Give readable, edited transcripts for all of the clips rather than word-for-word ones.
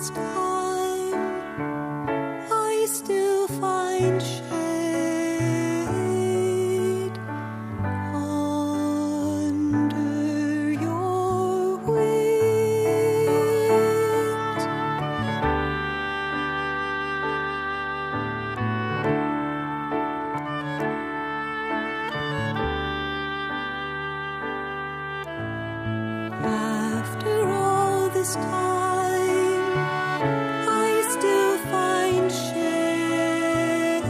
this time, I still find shade under your wings. After all this time, I still find shade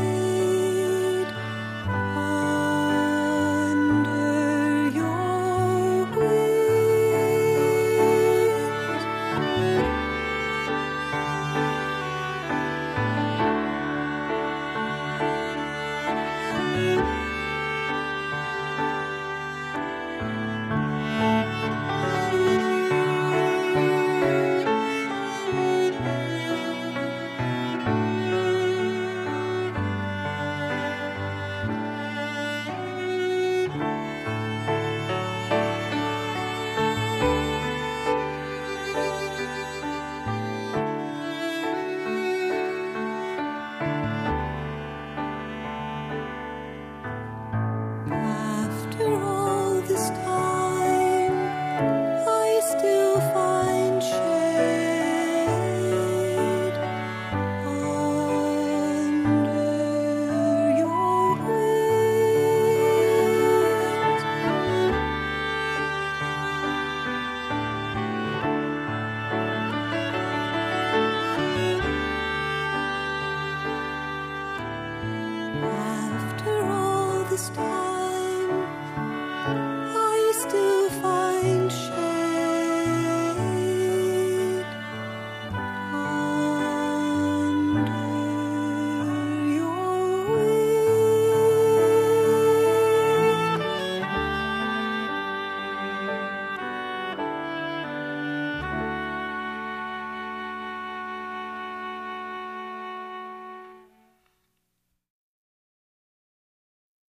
under your After all this time, I still find shade under your wings. After all this time,